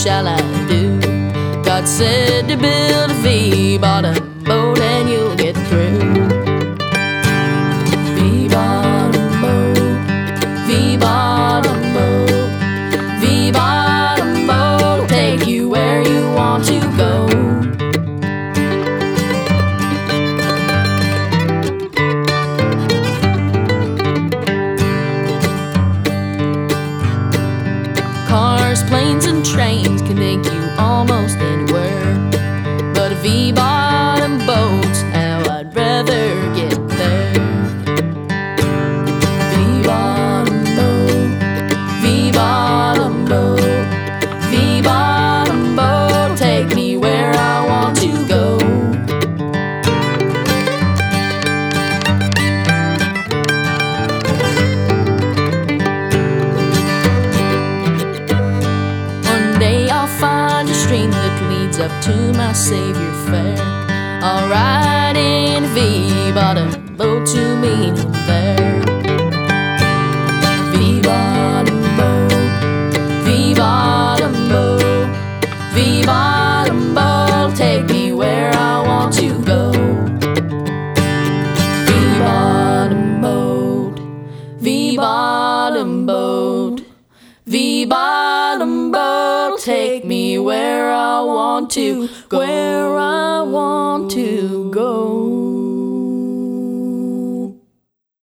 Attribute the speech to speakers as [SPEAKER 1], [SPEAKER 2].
[SPEAKER 1] shall I do? God said to build a V-bottom boat and you'll get through. V-bottom boat, V-bottom boat, V-bottom boat, take you where you want to go. Cars, planes, and trains can take you almost anywhere, but a V-bottom boat's how I'd rather get there. V-bottom boat, V-bottom boat, V-bottom boat, take me where I want to go. Find a stream that leads up to my Savior fair. I'll ride in a V-bottom boat to meet him there. V-bottom boat, V-bottom boat, V-bottom boat, take me where I want to go. V-bottom boat, V-bottom boat, V-bottom boat, take me where I want to go.